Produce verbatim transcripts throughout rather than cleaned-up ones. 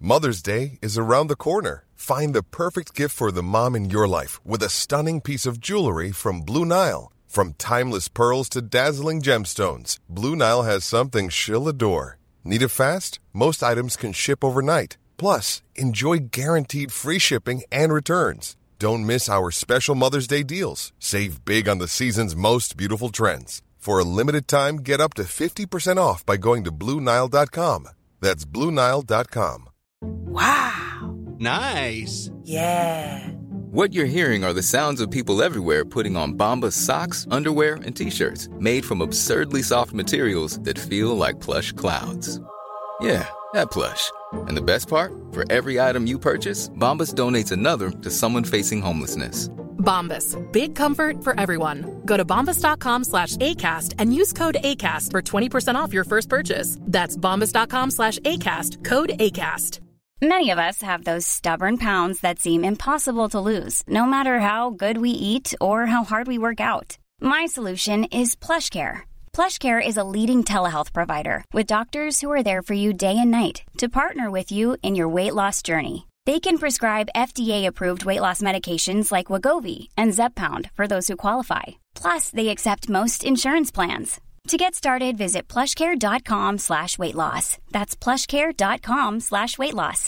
Mother's Day is around the corner. Find the perfect gift for the mom in your life with a stunning piece of jewelry from Blue Nile. From timeless pearls to dazzling gemstones, Blue Nile has something she'll adore. Need it fast? Most items can ship overnight. Plus, enjoy guaranteed free shipping and returns. Don't miss our special Mother's Day deals. Save big on the season's most beautiful trends. For a limited time, get up to fifty percent off by going to Blue Nile dot com. That's Blue Nile dot com. Wow. Nice. Yeah. What you're hearing are the sounds of people everywhere putting on Bombas socks, underwear, and T-shirts made from absurdly soft materials that feel like plush clouds. Yeah, that plush. And the best part? For every item you purchase, Bombas donates another to someone facing homelessness. Bombas. Big comfort for everyone. Go to bombas.com slash ACAST and use code ACAST for twenty percent off your first purchase. That's bombas.com slash ACAST. Code ACAST. Many of us have those stubborn pounds that seem impossible to lose, no matter how good we eat or how hard we work out. My solution is PlushCare. PlushCare is a leading telehealth provider with doctors who are there for you day and night to partner with you in your weight loss journey. They can prescribe F D A-approved weight loss medications like Wegovy and Zepbound for those who qualify. Plus, they accept most insurance plans. To get started, visit plushcare.com slash weight loss. That's plushcare.com slash weight loss.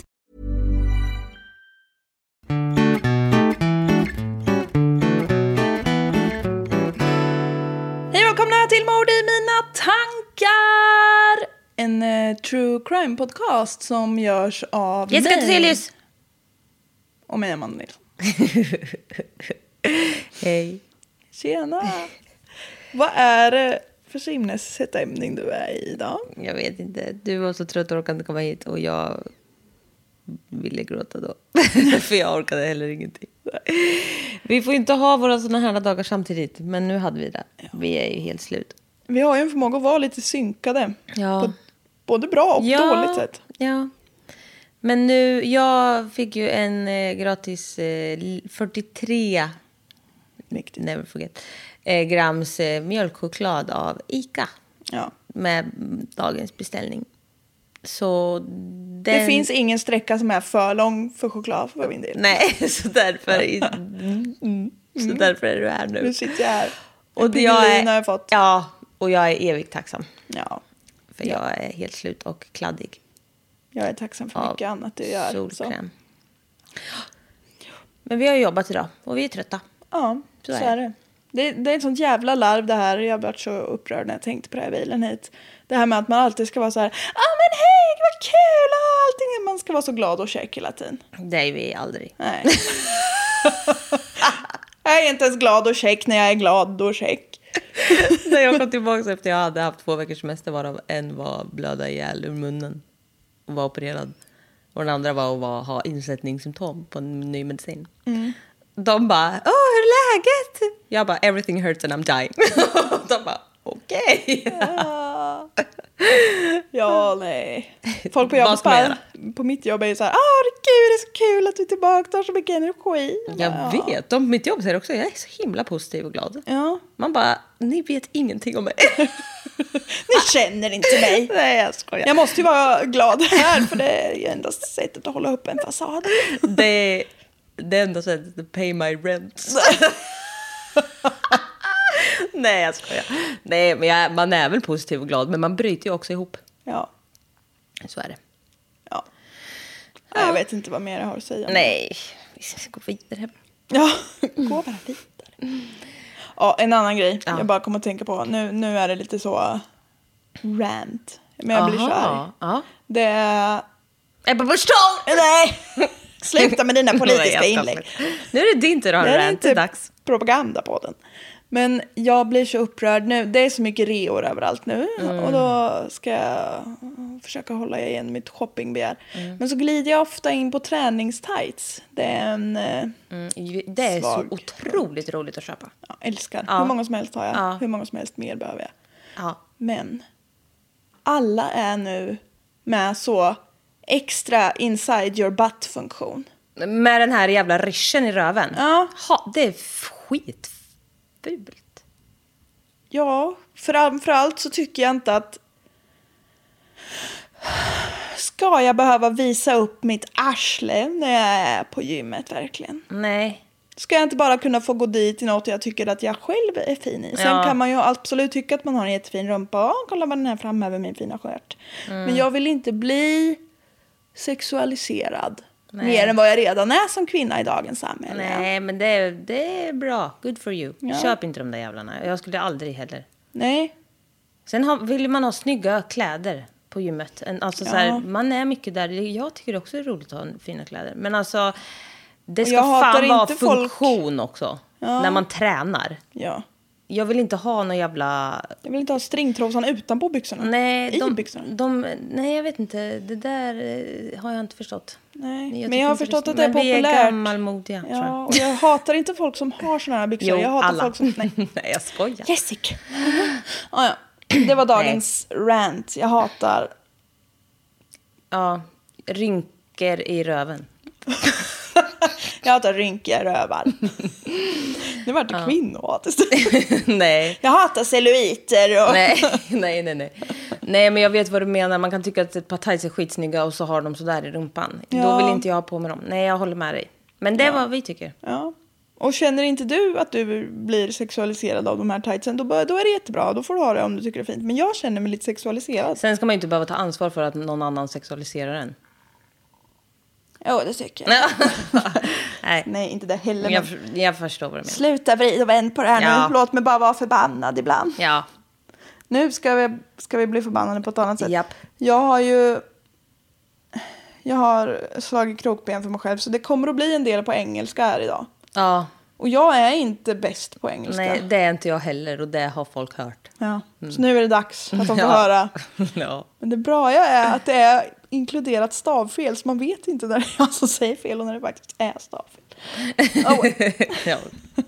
Hej och välkomna till Mord i mina tankar! En uh, true crime podcast som görs av Jessica Thyselius och mig, Amanda Nilsson. Hej. Tjena. Vad är det för simnessättämning du är i idag? Jag vet inte. Du var så trött och orkade inte komma hit. Och jag ville gråta då. För jag orkade heller ingenting. Vi får inte ha våra såna här dagar samtidigt. Men nu hade vi det. Ja. Vi är ju helt slut. Vi har ju en förmåga att vara lite synkade. Ja. På både bra och ja. dåligt sätt. Ja. Men nu, jag fick ju en eh, gratis eh, fyrtiotre Riktigt. Never forget, eh, grams eh, mjölkchoklad av Ica. Ja. Med dagens beställning. Så den... Det finns ingen sträcka som är för lång för choklad för min del. Nej, så därför, mm, mm, så därför är du här nu. Nu sitter jag här. Och det jag är, har jag fått. Ja, och jag är evigt tacksam. Ja. För ja. jag är helt slut och kladdig. Jag är tacksam för mycket annat du gör. Solkräm. Så. Men vi har jobbat idag och vi är trötta. Ja, så, så är, är det. det. Det är ett sånt jävla larv det här. Jag blev så upprörd när jag tänkte på det här bilen hit. Det här med att man alltid ska vara så här: ja ah, men hej, vad kul och allting. Man ska vara så glad och check hela tiden. Det är vi aldrig. Nej. Jag är inte ens glad och check när jag är glad och check. När jag kom tillbaka efter jag hade haft två veckors semester, varav en var blöda ihjäl ur munnen och var opererad. Och den andra var att var, ha insättningssymptom på en ny medicin. Mm. De bara, åh, hur är läget? Jag bara, everything hurts and I'm dying. De bara, okej. Okay. Ja. Ja, nej. Folk på jobbet bara, på mitt jobb är ju så här, åh, gud, det är så kul att du är tillbaka, du har så mycket energi. Jag ja. vet, de på mitt jobb säger också, jag är så himla positiv och glad. Ja. Man bara, ni vet ingenting om mig. Ni känner inte mig. Nej, jag skojar. Jag måste ju vara glad här, för det är ju endast sättet att hålla upp en fasad. Det är det enda sättet att pay my rent. Nej, jag skojar. Nej, men jag, man är väl positiv och glad, men man bryter ju också ihop. Ja. Så är det. Ja. Ja. Jag vet inte vad mer jag har att säga. Nej, vi ska gå vidare. Ja, gå bara vidare. Ja, en annan grej. Ja. Jag bara kommer att tänka på. Nu, nu är det lite så rant. Men jag blir så arg. Ja. Det är... Ebba Busch Thor! Nej! Sluta med dina politiska inlägg. Nu är det din tur att ha en rant. Det är dags. Propaganda på den. Men jag blir så upprörd nu. Det är så mycket reor överallt nu. Mm. Och då ska jag försöka hålla igen mitt shoppingbegär. Mm. Men så glider jag ofta in på träningstights. Det är en mm. Det är svag. Så otroligt roligt att köpa. Ja, älskar. Ja. Hur många som helst har jag. Ja. Hur många som helst mer behöver jag. Ja. Men alla är nu med så extra inside your butt-funktion. Med den här jävla rischen i röven. Ja. Ha, det är skitfult. Ja, framförallt så tycker jag inte att ska jag behöva visa upp mitt arsle när jag är på gymmet verkligen? Nej. Ska jag inte bara kunna få gå dit i något jag tycker att jag själv är fin i? Sen Ja. kan man ju absolut tycka att man har en jättefin rumpa. Åh, kolla vad den här framme över min fina skört. Mm. Men jag vill inte bli sexualiserad. Nej. Mer än vad jag redan är som kvinna i dagens samhälle. Nej, men det är, det är bra. Good for you. Ja. Köp inte de där jävlarna. Jag skulle aldrig heller. Nej. Sen har, vill man ha snygga kläder på gymmet. En, alltså Ja. så här, man är mycket där. Jag tycker det också är roligt att ha fina kläder. Men alltså, det ska jag hatar fan vara inte folk- funktion också. Ja. När man tränar. Ja. Jag vill inte ha någon jävla... Jag vill inte ha stringtrosan utanpå byxorna. Nej, I de, byxorna. de, nej, jag vet inte. Det där eh, har jag inte förstått. Nej. Jag Men jag har inte förstått det, att det är men populärt. vi är gammalmodiga, tror jag. Ja, och jag hatar inte folk som har såna här byxor. Jo, jag hatar alla. folk som... Nej, nej jag skojar. Jessica. ah, ja. Det var dagens rant. Jag hatar... Ja, rynkor i röven. Jag hatar rynkiga rövar. Nu var det ja. kvinnohat istället. Nej. Jag hatar celluliter. Och... nej, nej, nej, nej. Nej, men jag vet vad du menar. Man kan tycka att ett par tights är skitsnygga och så har de sådär i rumpan. Ja. Då vill inte jag ha på med dem. Nej, jag håller med dig. Men det är ja. vad vi tycker. Ja. Och känner inte du att du blir sexualiserad av de här tightsen, då, då är det jättebra. Då får du ha det om du tycker det är fint. Men jag känner mig lite sexualiserad. Sen ska man ju inte behöva ta ansvar för att någon annan sexualiserar en. Ja, det tycker jag. Nej. Nej, inte det heller. Jag, jag förstår vad du menar. Sluta vrid och vänd på det här ja. nu. Låt mig bara vara förbannad ibland. Ja. Nu ska vi, ska vi bli förbannade på ett annat sätt. Japp. Jag har ju... Jag har slagit krokben för mig själv. Så det kommer att bli en del på engelska här idag. Ja. Och jag är inte bäst på engelska. Nej, det är inte jag heller. Och det har folk hört. Ja, mm. Så nu är det dags att de får ja. höra. ja. Men det bra är att det är inkluderat stavfel. Så man vet inte när det är jag som säger fel och när det faktiskt är stavfel. Oh. ja.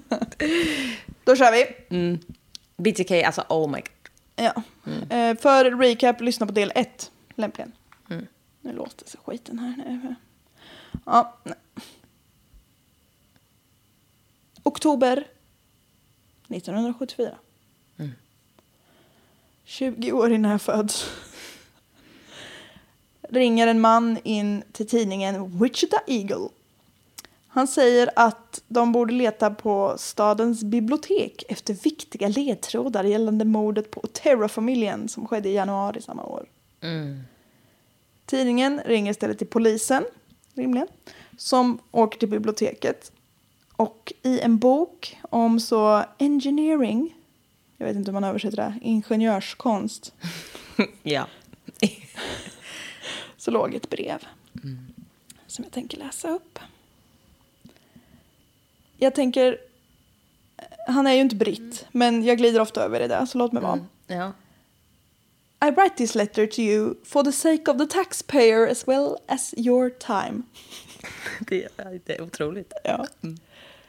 Då kör vi. Mm. B T K, alltså oh my god. Ja. Mm. Eh, för recap, lyssna på del ett. Lämpligen. Mm. Nu låter sig skiten här nu. Ja, nej. Oktober nittonhundrasjuttiofyra. Mm. tjugo år innan jag föds. Ringer en man in till tidningen Wichita Eagle. Han säger att de borde leta på stadens bibliotek efter viktiga ledtrådar gällande mordet på Otero-familjen som skedde i januari samma år. Mm. Tidningen ringer istället till polisen, rimligen, som åker till biblioteket. Och i en bok om så engineering, jag vet inte om man översätter det, ingenjörskonst. ja. Så låg ett brev mm. som jag tänker läsa upp. Jag tänker, han är ju inte britt, men jag glider ofta över det där, så låt mig vara. Mm. Ja. I write this letter to you for the sake of the taxpayer as well as your time. det, är, det är otroligt. Ja. Mm.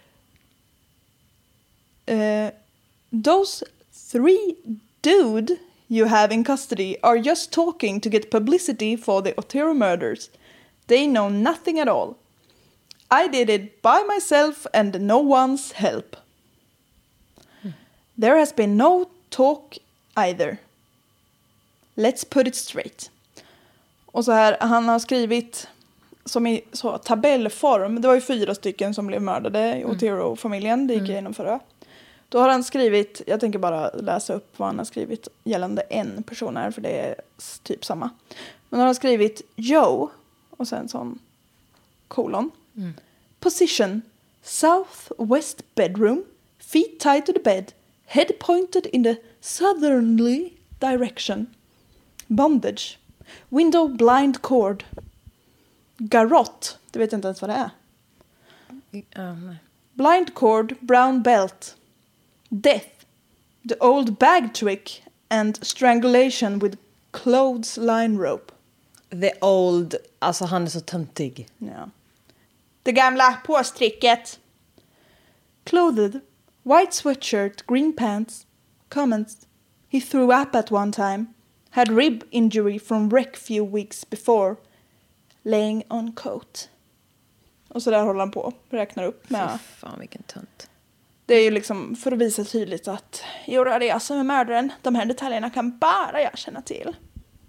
Uh, those three dude you have in custody are just talking to get publicity for the Otero murders. They know nothing at all. I did it by myself and no one's help. Hmm. There has been no talk either. Let's put it straight. Och så här, han har skrivit som i så tabellform. Det var ju fyra stycken som blev mördade i Otero-familjen. Det gick jag igenom förra. Då har han skrivit, jag tänker bara läsa upp vad han har skrivit gällande en person här, för det är typ samma. Men han har skrivit Joe och sen sån kolon. Mm. Position, south west bedroom, feet tied to the bed, head pointed in the southerly direction. Bondage, window blind cord. Garrotte, det vet jag inte ens vad det är. Um. Blind cord, brown belt. Death, the old bag trick and strangulation with clothesline rope. The old, alltså han är så töntig. Ja. Det gamla påstricket. Clothed, white sweatshirt, green pants. Comments, he threw up at one time. Had rib injury from wreck few weeks before. Laying on coat. Och så där håller han på. Räknar upp med. Fy fan vilken tönt. Det är ju liksom för att visa tydligt att jo, det är jag som är mördaren. De här detaljerna kan bara jag känna till.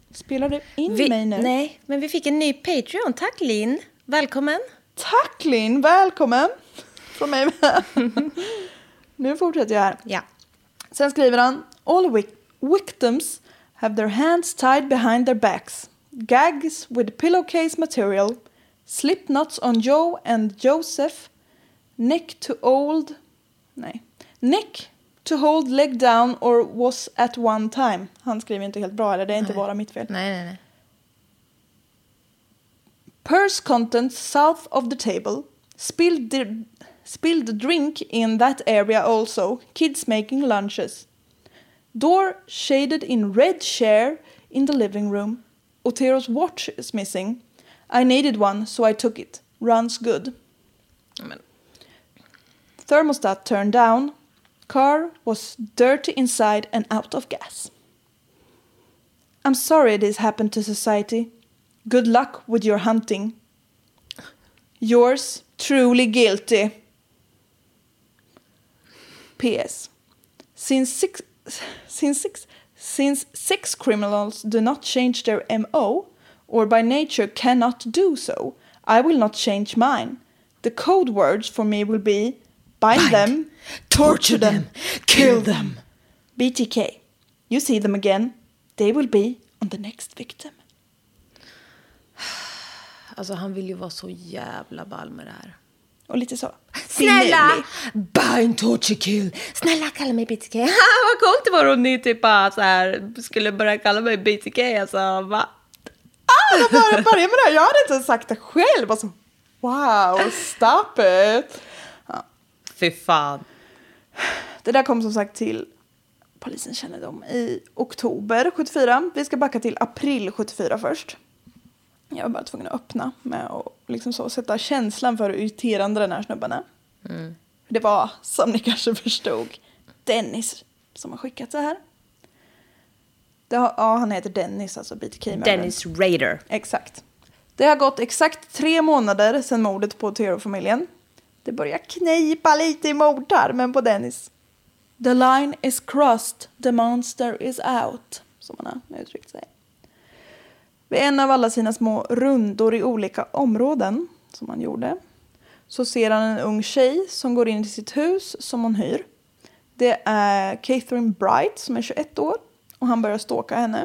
Spelar du in Vi, mig nu? nej, men vi fick en ny Patreon. Tack Linn. Välkommen. Tack Linn, välkommen. Från mig med. Nu fortsätter jag här. Ja. Sen skriver han. All wic- victims have their hands tied behind their backs. Gags with pillowcase material. Slip knots on Joe and Joseph. Neck to old... Nej. Neck to hold leg down or was at one time. Han skriver inte helt bra, eller det är inte nej. bara mitt fel. Nej, nej, nej. Purse contents south of the table. Spilled, the, spilled the drink in that area also. Kids making lunches. Door shaded in red chair in the living room. Otero's watch is missing. I needed one, so I took it. Runs good. Amen. Thermostat turned down. Car was dirty inside and out of gas. I'm sorry this happened to society. Good luck with your hunting. Yours, truly guilty. P S. Since six, since six, since six criminals do not change their M O, or by nature cannot do so, I will not change mine. The code words for me will be bind, bind them, torture them, kill them. B T K. You see them again. They will be on the next victim. Alltså han vill ju vara så jävla ball med det här. Och lite så. Snälla! Bind, torture, kill. Snälla, kalla mig B T K. Vad coolt det var om ni typ bara så här skulle börja kalla mig B T K. Alltså, va? Ah, de började börja med det här. Jag hade inte sagt det själv. Alltså, wow, stop it. Ja. Fy fan. Det där kom som sagt till polisen kännedom i oktober sjuttiofyra. Vi ska backa till april sjuttiofyra först. Jag var bara tvungen att öppna med att liksom så sätta känslan för hur irriterande den här snubben är. Mm. Det var, som ni kanske förstod, Dennis som har skickat det här. Det har, ja, han heter Dennis, alltså B T K. Dennis Rader. Exakt. Det har gått exakt tre månader sedan mordet på Otero-familjen. Det börjar knipa lite i mordtarmen på Dennis. The line is crossed, the monster is out, som han har uttryckt sig. Vid en av alla sina små rundor i olika områden som han gjorde så ser han en ung tjej som går in i sitt hus som hon hyr. Det är Catherine Bright som är tjugoett år och han börjar stalka henne.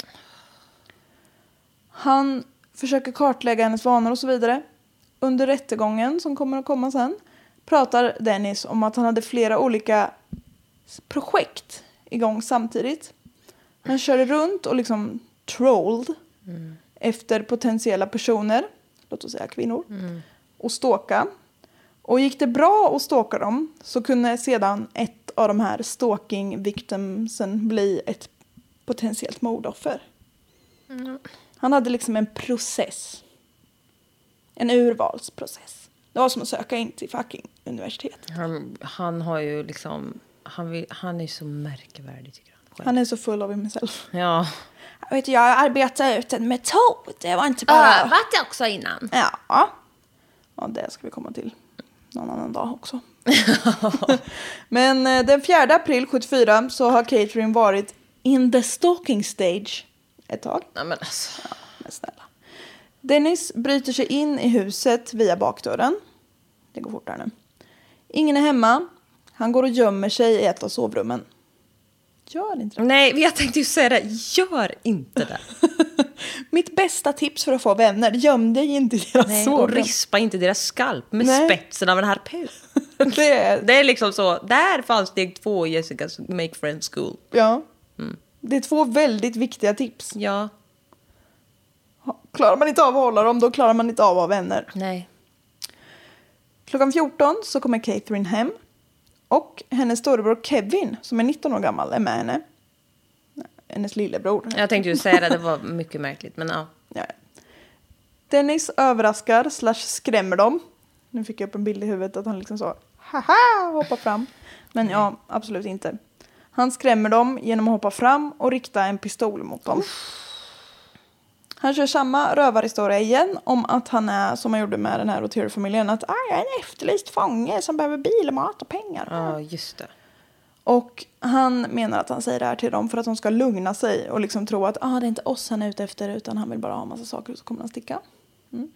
Han försöker kartlägga hennes vanor och så vidare. Under rättegången som kommer att komma sen pratar Dennis om att han hade flera olika projekt igång samtidigt. Han körde runt och liksom trolled mm. efter potentiella personer, låt oss säga kvinnor, mm. och stalka. Och gick det bra att stalka dem så kunde sedan ett av de här stalking victimsen bli ett potentiellt mordoffer. Mm. Han hade liksom en process. En urvalsprocess. Det var som att söka in till fucking universitet. Han, han har ju liksom, han, vill, han är så märkvärdig tycker jag. Själv. Han är så full av himself. Ja. Jag vet, jag arbetade ut en metod. Det var inte bara... Övat det också innan. Ja. Ja, det ska vi komma till någon annan dag också. Men eh, den fjärde april sjuttiofyra så har Catherine varit in the stalking stage ett tag. Nej, men alltså. Ja, men snälla. Dennis bryter sig in i huset via bakdörren. Det går fortare nu. Ingen är hemma. Han går och gömmer sig i ett av sovrummen. Gör inte det. Nej, jag tänkte ju säga det. Gör inte det. Mitt bästa tips för att få vänner. Göm dig inte i deras Nej, sovrum. och rispa inte deras skalp med Nej. spetsen av en harpun. det, är... det är liksom så. Där fanns steg två i Jessicas Make Friends School. Ja. Mm. Det är två väldigt viktiga tips. Ja. Klarar man inte av att hålla dem, då klarar man inte av att vara vänner. Nej. Klockan fjorton så kommer Catherine hem. Och hennes storebror Kevin, som är nitton år gammal, är med henne. Hennes lillebror. Jag tänkte ju säga det, det var mycket märkligt, men ja. ja. Dennis överraskar slash skrämmer dem. Nu fick jag upp en bild i huvudet att han liksom så, haha, hoppar fram. Men ja, absolut inte. Han skrämmer dem genom att hoppa fram och rikta en pistol mot dem. Uff. Han kör samma rövarhistoria igen om att han är, som han gjorde med den här Otero-familjen, att ah, jag är en efterlyst fånge som behöver bil, mat och pengar. Ja, just det. Och han menar att han säger det här till dem för att de ska lugna sig och liksom tro att ah, det är inte oss han är ute efter utan han vill bara ha en massa saker och så kommer han sticka. Mm.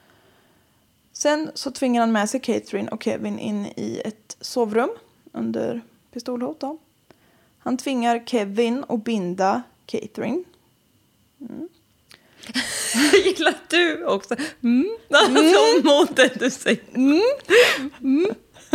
Sen så tvingar han med sig Catherine och Kevin in i ett sovrum under pistolhot då. Han tvingar Kevin att binda Catherine. Mm. Jag gillar att du också. Mm. Alltså måten du säger. Mm. Mm.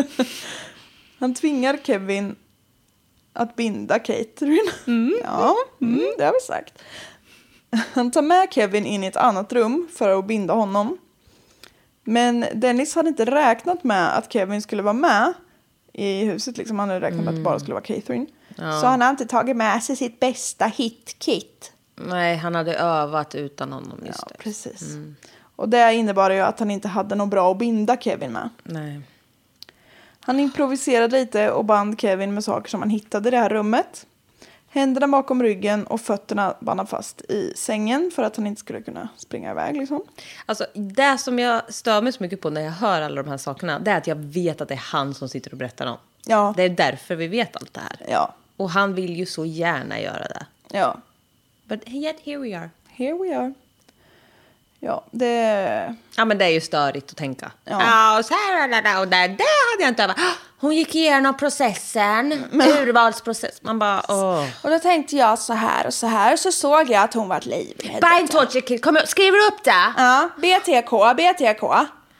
Han tvingar Kevin att binda Catherine. Mm. Ja, mm, det har vi sagt. Han tar med Kevin in i ett annat rum för att binda honom. Men Dennis hade inte räknat med att Kevin skulle vara med i huset. Liksom. Han hade räknat med att det bara skulle vara Catherine. Ja. Så han har inte tagit med sig sitt bästa hit-kit. Nej, han hade övat utan honom just ja, det. Precis. Mm. Och det innebar ju att han inte hade något bra att binda Kevin med. Nej. Han improviserade lite och band Kevin med saker som han hittade i det här rummet. Händerna bakom ryggen och fötterna band fast i sängen för att han inte skulle kunna springa iväg. Liksom. Alltså, det som jag stör mig så mycket på när jag hör alla de här sakerna, det är att jag vet att det är han som sitter och berättar om. Ja. Det är därför vi vet allt det här. Ja. Och han vill ju så gärna göra det. Ja. But yet here we are. Here we are. Ja, det... Ja, men det är ju störigt att tänka. Ja. Ja, och så här och där, det hade jag inte övat. Hon gick igenom processen, men... urvalsprocess. Man bara, åh. Och då tänkte jag så här och så här, och så såg jag att hon var livrädd. Beintorture kid, kom skriver upp det? Ja, B T K, B T K.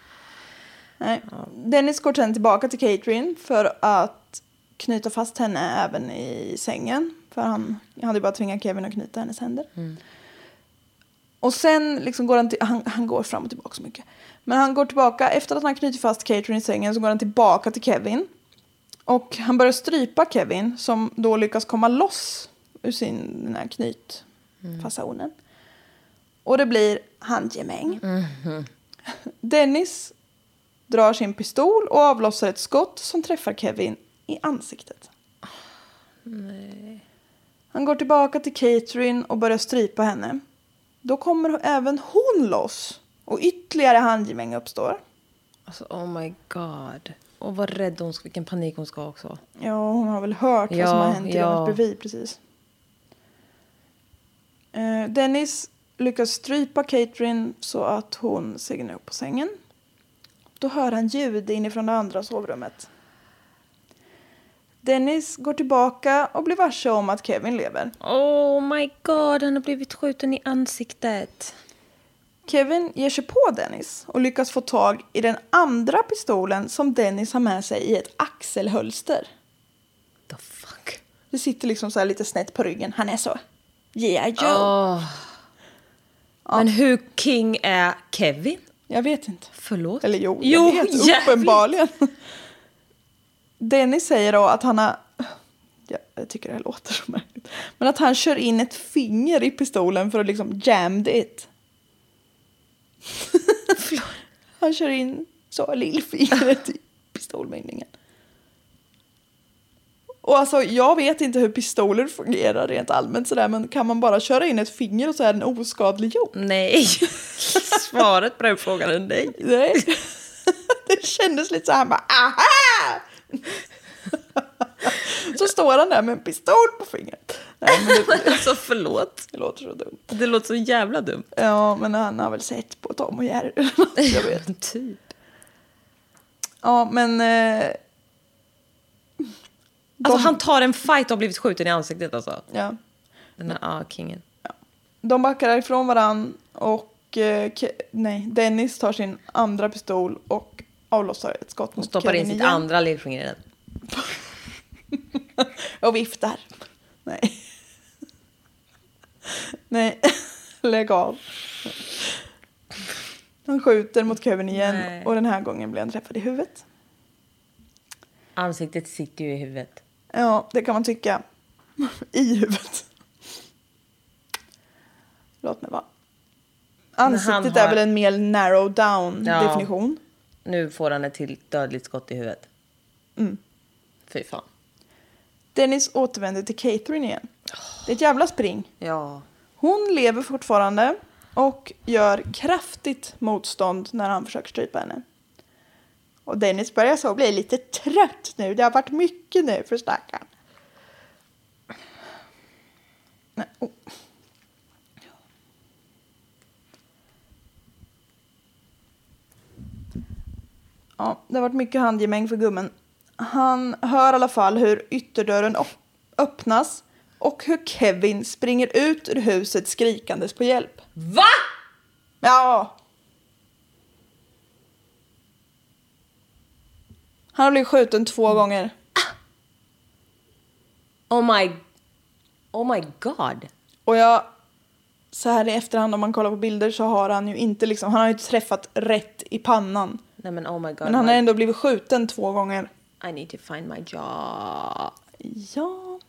Nej. Ja. Dennis går sen tillbaka till Catherine för att knyta fast henne även i sängen. För han hade bara tvingat Kevin att knyta hennes händer. Mm. Och sen liksom går han, till, han, han går fram och tillbaka så mycket. Men han går tillbaka, efter att han knyter fast Catherine i sängen så går han tillbaka till Kevin. Och han börjar strypa Kevin som då lyckas komma loss ur sin den här knytfasonen. Mm. Och det blir handgemäng. Mm-hmm. Dennis drar sin pistol och avlossar ett skott som träffar Kevin i ansiktet. Nej. Han går tillbaka till Catherine och börjar strypa henne. Då kommer även hon loss. Och ytterligare handgemäng uppstår. Alltså, oh my god. Och vad rädd hon ska, vilken panik hon ska också. Ja, hon har väl hört ja, vad som har hänt i ja. rummet bredvid, precis. Uh, Dennis lyckas strypa Catherine så att hon segnar upp på sängen. Då hör han ljud inifrån det andra sovrummet. Dennis går tillbaka och blir varse om att Kevin lever. Oh my god, han har blivit skjuten i ansiktet. Kevin ger sig på Dennis och lyckas få tag i den andra pistolen som Dennis har med sig i ett axelhölster. The fuck? Det sitter liksom så här lite snett på ryggen. Han är så. Yeah, Joe. Oh. Ja. Men hur king är Kevin? Jag vet inte. Förlåt? Eller jo, jo jag vet. Jävligt. Uppenbarligen. Dennis säger då att han har... Ja, jag tycker det här låter så märkligt. Men att han kör in ett finger i pistolen för att liksom jammed it. Han kör in så lillfingret i pistolmynningen. Och alltså, jag vet inte hur pistoler fungerar rent allmänt sådär, men kan man bara köra in ett finger och så är den oskadliggjord? Nej. Svaret på den frågan är nej. Nej. Det kändes lite så här, bara, aha! Så står han där med en pistol på fingret. Nej, men det, alltså förlåt. Det låter så dumt. Det låter så jävla dumt. Ja, men han har väl sett på Tom och Jerry. Jag vet. Typ. Ja, men... Eh, de, alltså han tar en fight och har blivit skjuten i ansiktet alltså. Ja. Den här ah, kingen. Ja. De backar ifrån varann och eh, Ke- nej, Dennis tar sin andra pistol och avlossar ett skott mot stoppar Kevin in sitt igen. andra lillfinger i den. Och viftar. Nej. Nej, lägg av. Han skjuter mot Kevin igen. Nej. Och den här gången blir han träffad i huvudet. Ansiktet sitter ju i huvudet. Ja, det kan man tycka. I huvudet. Låt mig vara. Ansiktet har... är väl en mer narrow down ja. definition. Nu får han ett till dödligt skott i huvudet. Mm. Fy fan. Dennis återvänder till Catherine igen. Det är ett jävla spring. Ja. Hon lever fortfarande och gör kraftigt motstånd när han försöker strypa henne. Och Dennis börjar så bli lite trött nu. Det har varit mycket nu för stackaren. Nej. Oh. Ja, det har varit mycket handgemäng för gummen. Han hör i alla fall hur ytterdörren öppnas och hur Kevin springer ut ur huset skrikandes på hjälp. Va? Ja. Han har blivit skjuten två gånger. Oh my... Oh my god. Och jag... Så här i efterhand om man kollar på bilder så har han ju inte liksom... Han har ju träffat rätt i pannan. Nej men oh my god. Men han my... har ändå blivit skjuten två gånger. I need to find my job. Ja.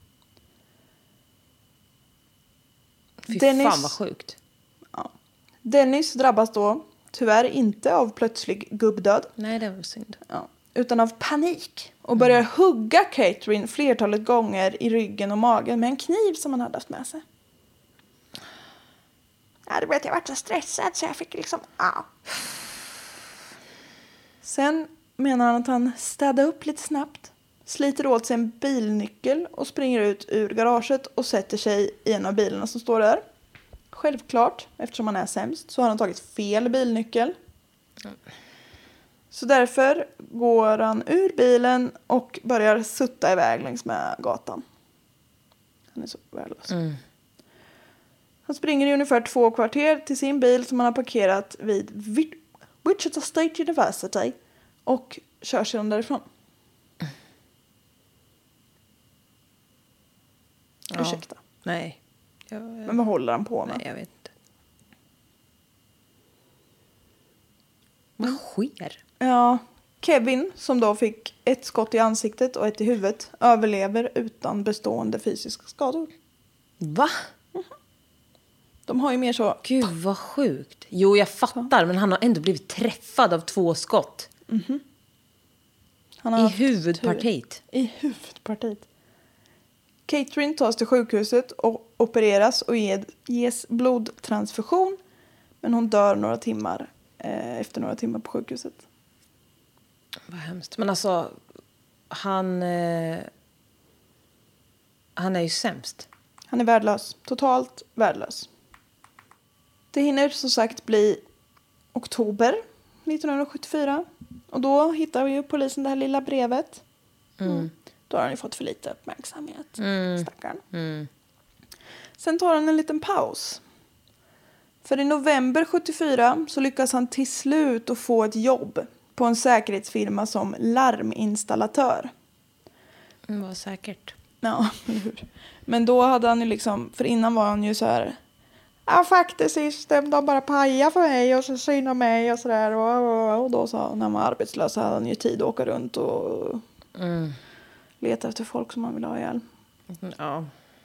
Fy Dennis... fan vad sjukt. Ja. Dennis drabbas då tyvärr inte av plötslig gubbdöd. Nej, det var synd. Ja. Utan av panik. Och börjar mm. hugga Catherine flertalet gånger i ryggen och magen med en kniv som han hade haft med sig. Ja, det vet jag var så stressad så jag fick liksom... Ah. Sen menar han att han städar upp lite snabbt. Sliter åt sig en bilnyckel och springer ut ur garaget och sätter sig i en av bilarna som står där. Självklart, eftersom han är sämst, så har han tagit fel bilnyckel. Mm. Så därför går han ur bilen och börjar sutta iväg längs med gatan. Han är så värdelös. Mm. Han springer i ungefär två kvarter till sin bil som han har parkerat vid Wichita State University och kör sedan därifrån. Ja. Ursäkta. Nej. Jag, jag... Men vad håller han på med? Nej, jag vet inte. Vad mm. sker? Ja, Kevin som då fick ett skott i ansiktet och ett i huvudet överlever utan bestående fysiska skador. Va? Mm. De har ju mer så... Gud vad sjukt. Jo, jag fattar, men han har ändå blivit träffad av två skott. Mm-hmm. Han har I huvudpartiet. I huvudpartiet. Catherine tas till sjukhuset och opereras och ges blodtransfusion. Men hon dör några timmar eh, efter några timmar på sjukhuset. Vad hemskt. Men alltså, han, eh, han är ju sämst. Han är värdelös. Totalt värdelös. Det hinner som sagt bli oktober nittonhundrasjuttiofyra. Och då hittar ju polisen det här lilla brevet. Mm. Mm. Då har han ju fått för lite uppmärksamhet. Mm. Stackarn. Mm. Sen tar han en liten paus. För i november sjuttiofyra så lyckas han till slut att få ett jobb på en säkerhetsfirma som larminstallatör. Mm, vad säkert. Ja, hur? Men då hade han ju liksom, för innan var han ju så här, ja faktiskt system, de bara pajar för mig och så synar mig och sådär. Och, och då så, när han var arbetslös så hade han ju tid att åka runt och mm. leta efter folk som man vill ha ihjäl. Ja.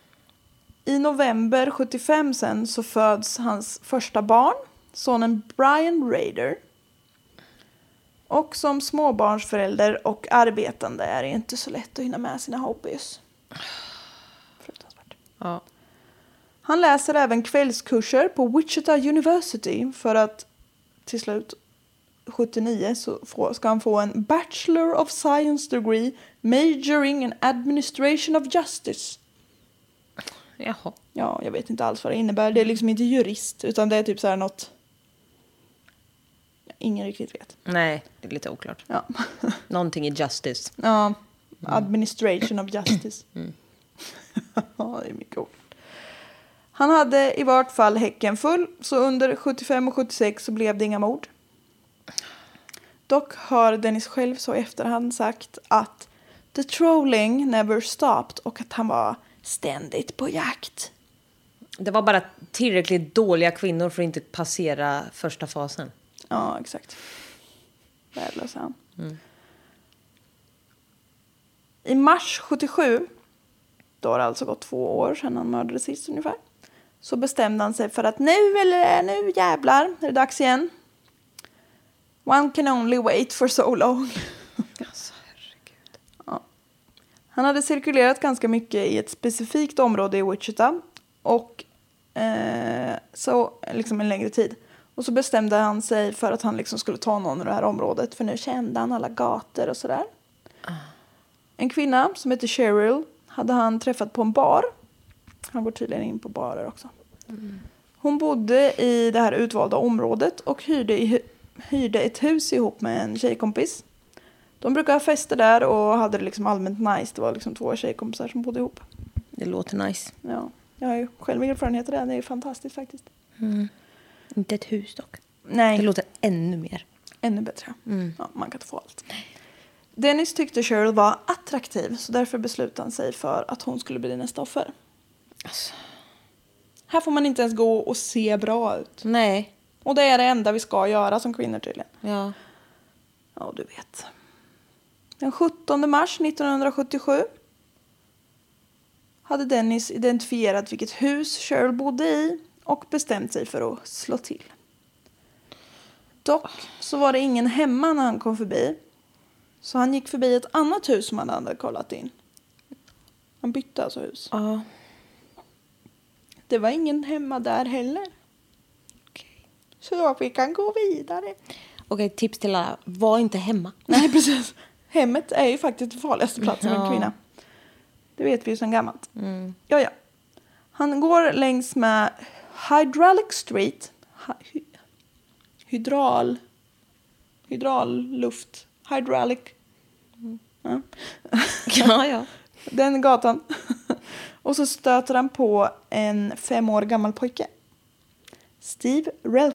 I november sjuttiofem sen så föds hans första barn, sonen Brian Rader. Och som småbarnsförälder och arbetande är det inte så lätt att hinna med sina hobbys. Fruktansvärt. Ja. Han läser även kvällskurser på Wichita University för att till slut sjuttionio så få, ska han få en Bachelor of Science degree majoring in Administration of Justice. Jaha. Ja, jag vet inte alls vad det innebär. Det är liksom inte jurist utan det är typ så här något ingen riktigt vet. Nej, det är lite oklart. Ja. Någonting i justice. Ja, mm. Administration of Justice. Mm. Ja, det är mycket oklart. Han hade i vart fall häcken full, så under sjuttiofem och sjuttiosex så blev det inga mord. Dock har Dennis själv så i efterhand sagt att the trolling never stopped och att han var ständigt på jakt. Det var bara tillräckligt dåliga kvinnor för att inte passera första fasen. Ja, exakt. Värdelös han. Mm. I mars sjuttiosju, då har det alltså gått två år sedan han mördade sist ungefär, så bestämde han sig för att nu eller nu jävlar är det dags igen. One can only wait for so long. Alltså, herregud. Ja. Han hade cirkulerat ganska mycket i ett specifikt område i Wichita och eh, så liksom en längre tid. Och så bestämde han sig för att han liksom skulle ta någon i det här området. För nu kände han alla gator och sådär. Uh. En kvinna som heter Cheryl hade han träffat på en bar. Han går tydligen in på barer också. Mm. Hon bodde i det här utvalda området och hyrde, i, hyrde ett hus ihop med en tjejkompis. De brukade ha fester där och hade det liksom allmänt nice. Det var liksom två tjejkompisar som bodde ihop. Det låter nice. Ja, jag har ju själv erfarenhet av det. Det är fantastiskt faktiskt. Mm. Inte ett hus dock. Nej. Det låter ännu mer. Ännu bättre. Mm. Ja, man kan inte få allt. Dennis tyckte Cheryl var attraktiv. Så därför beslutade han sig för att hon skulle bli nästa offer. Alltså. Här får man inte ens gå och se bra ut. Nej. Och det är det enda vi ska göra som kvinnor tydligen. Ja. Ja, du vet. Den sjuttonde mars nittonhundrasjuttiosju hade Dennis identifierat vilket hus Cheryl bodde i och bestämt sig för att slå till. Dock så var det ingen hemma när han kom förbi. Så han gick förbi ett annat hus som han hade kollat in. Han bytte alltså hus. Ja. Det var ingen hemma där heller. Okay. Så då fick han gå vidare. Okej, tips till alla. Var inte hemma. Nej, precis. Hemmet är ju faktiskt den farligaste platsen för en kvinna. Det vet vi ju sedan gammalt. Mm. Ja, ja. Han går längs med Hydraulic Street. Hy- hydral. Hydralluft. Hydraulic. Mm. Ja. Ja, ja. Den gatan. Och så stöter han på en fem år gammal pojke. Steve Rel.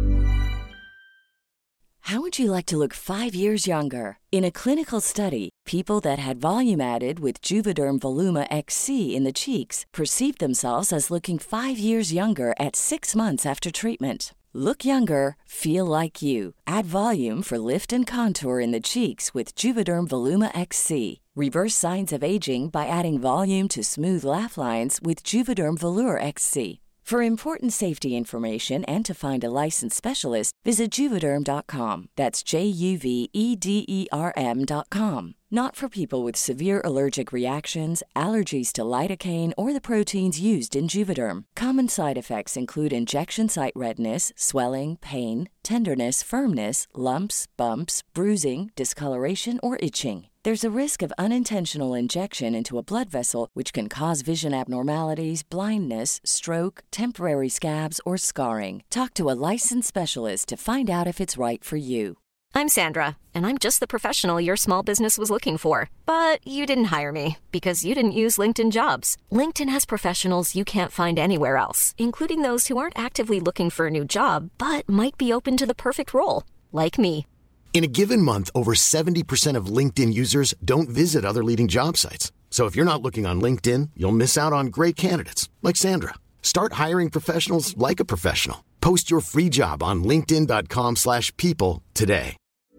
How would you like to look five years younger? In a clinical study, people that had volume added with Juvederm Voluma X C in the cheeks perceived themselves as looking five years younger at six months after treatment. Look younger, feel like you. Add volume for lift and contour in the cheeks with Juvederm Voluma X C. Reverse signs of aging by adding volume to smooth laugh lines with Juvederm Volure X C. For important safety information and to find a licensed specialist, visit Juvederm dot com. That's J U V E D E R M dot com. Not for people with severe allergic reactions, allergies to lidocaine, or the proteins used in Juvederm. Common side effects include injection site redness, swelling, pain, tenderness, firmness, lumps, bumps, bruising, discoloration, or itching. There's a risk of unintentional injection into a blood vessel, which can cause vision abnormalities, blindness, stroke, temporary scabs, or scarring. Talk to a licensed specialist to find out if it's right for you. I'm Sandra, and I'm just the professional your small business was looking for. But you didn't hire me because you didn't use LinkedIn Jobs. LinkedIn has professionals you can't find anywhere else, including those who aren't actively looking for a new job, but might be open to the perfect role, like me. In a given month, over seventy percent of LinkedIn users don't visit other leading job sites. So if you're not looking on LinkedIn, you'll miss out on great candidates like Sandra. Start hiring professionals like a professional. Post your free job on linkedin dot com slash people today.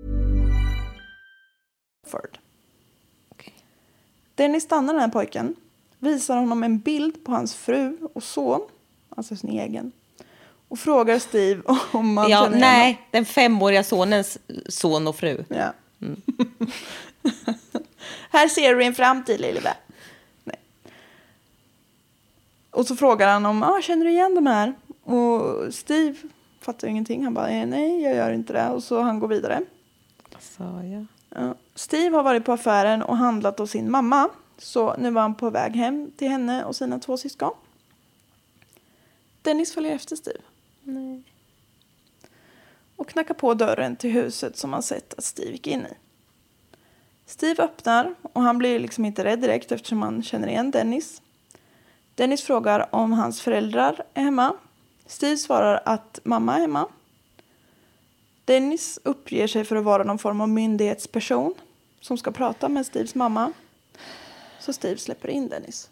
Okay. Dennis stannar den här pojken, visar honom en bild på hans fru och son, alltså sin egen, och frågar Steve om man ja, känner nej, igen. den femåriga sonens son och fru. Ja. Mm. Här ser du en framtid, lille. Nej. Och så frågar han om, ah, känner du igen de här? Och Steve fattar ingenting. Han bara, nej, jag gör inte det. Och så han går vidare. Så, ja. Ja. Steve har varit på affären och handlat hos sin mamma. Så nu var han på väg hem till henne och sina två syskon. Dennis följer efter Steve. Nej. Och knackar på dörren till huset som han sett att Steve gick in i. Steve öppnar och han blir liksom inte rädd direkt eftersom han känner igen Dennis. Dennis frågar om hans föräldrar är hemma. Steve svarar att mamma är hemma. Dennis uppger sig för att vara någon form av myndighetsperson som ska prata med Steves mamma. Så Steve släpper in Dennis.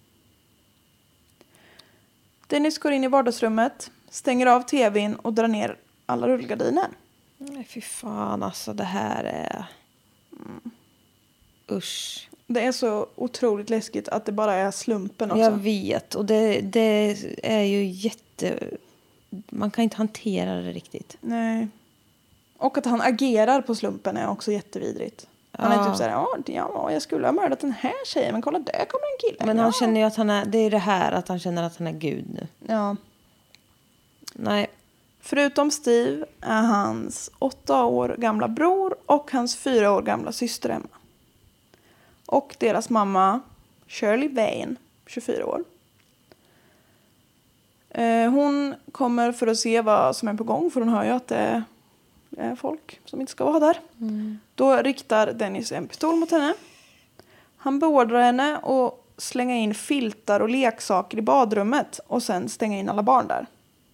Dennis går in i vardagsrummet, stänger av tvn och drar ner alla rullgardiner. Nej, fy fan, alltså det här är... Mm. Usch. Det är så otroligt läskigt att det bara är slumpen också. Jag vet, och det, det är ju jätte... Man kan inte hantera det riktigt. Nej. Och att han agerar på slumpen är också jättevidrigt. Han ja. är typ såhär, ja, ja, jag skulle ha mördat den här tjejen, men kolla, där kommer en kille. Men ja. han känner ju att han är, det är det här, att han känner att han är Gud nu. Ja. Nej. Förutom Steve är hans åtta år gamla bror och hans fyra år gamla syster hemma. Och deras mamma, Shirley Vane, tjugofyra år. Eh, hon kommer för att se vad som är på gång. För hon hör ju att det är folk som inte ska vara där. Mm. Då riktar Dennis en pistol mot henne. Han beordrar henne att slänga in filtar och leksaker i badrummet. Och sen stänga in alla barn där.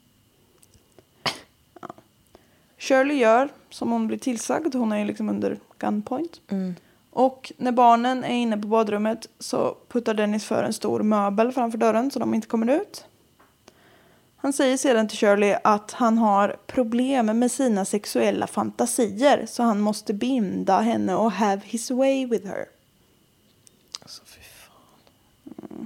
Ja. Shirley gör som hon blir tillsagd. Hon är ju liksom under gunpoint. Mm. Och när barnen är inne på badrummet så puttar Dennis för en stor möbel framför dörren så de inte kommer ut. Han säger sedan till Shirley att han har problem med sina sexuella fantasier så han måste binda henne och have his way with her. Alltså fy fan. Mm.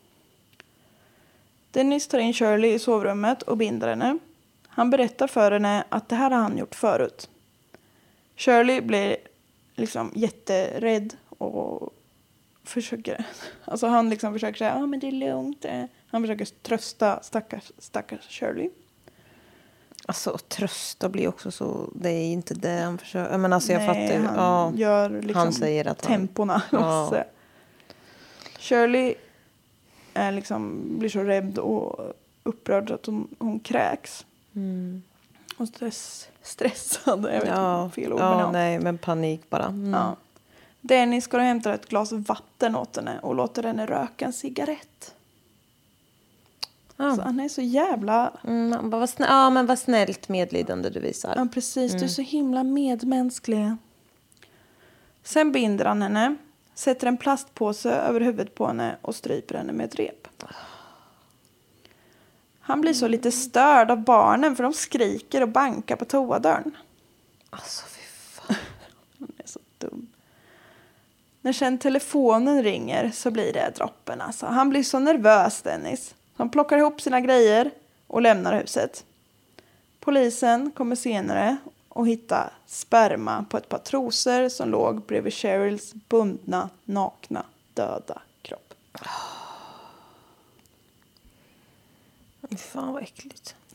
Dennis tar in Shirley i sovrummet och binder henne. Han berättar för henne att det här har han gjort förut. Shirley blir liksom jätterädd och försöker, alltså han liksom försöker säga, ja ah, men det är lugnt. Han försöker trösta stackars, stackars Shirley. Alltså trösta blir också så, det är inte det han försöker, men alltså jag Nej, fattar han ja, gör liksom han säger att han, temporna. Ja. Shirley är liksom, blir så rädd och upprörd att hon, hon kräks. Mm. Och stress, stressad, jag vet ja, inte, fel ord. Ja, men ja. nej, men panik bara. Mm. Ja. Dennis går och hämtar ett glas vatten åt henne och låter henne röka en cigarett. Ja. Så han är så jävla... Mm, bara snä... Ja, men vad snällt medlidande du visar. Ja, precis. Mm. Du är så himla medmänsklig. Sen binder han henne, sätter en plastpåse över huvudet på henne och stryper henne med ett rep. Han blir så lite störd av barnen för de skriker och bankar på toadörren. Alltså fy fan. Han är så dum. När sen telefonen ringer så blir det droppen. Alltså. Han blir så nervös, Dennis. Han plockar ihop sina grejer och lämnar huset. Polisen kommer senare och hittar sperma på ett par trosor som låg bredvid Cheryls bundna, nakna, döda kropp. Fan vad äckligt. Ja.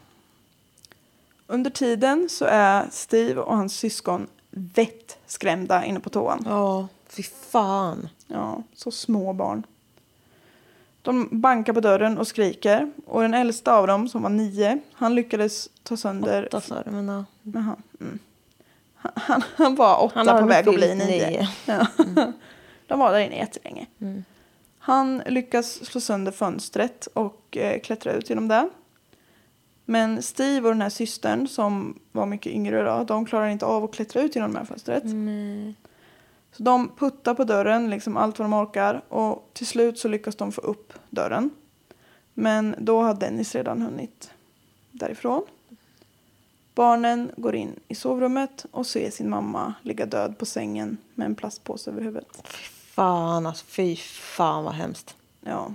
Under tiden så är Steve och hans syskon vett skrämda inne på toan. Ja, fy fan. Ja, så små barn. De bankar på dörren och skriker. Och den äldsta av dem, som var nio, han lyckades ta sönder... Åtta sa du, men ja. Jaha, mm. han, han, han var åtta han på väg att bli nio. nio. Ja. Mm. De var där inne jättelänge. Mm. Han lyckas slå sönder fönstret och eh, klättra ut genom det. Men Steve och den här systern som var mycket yngre då, de klarar inte av att klättra ut genom det här fönstret. Mm. Så de puttar på dörren liksom allt vad de orkar och till slut så lyckas de få upp dörren. Men då har Dennis redan hunnit därifrån. Barnen går in i sovrummet och ser sin mamma ligga död på sängen med en plastpåse över huvudet. Fy fan, alltså fy fan vad hemskt. Ja.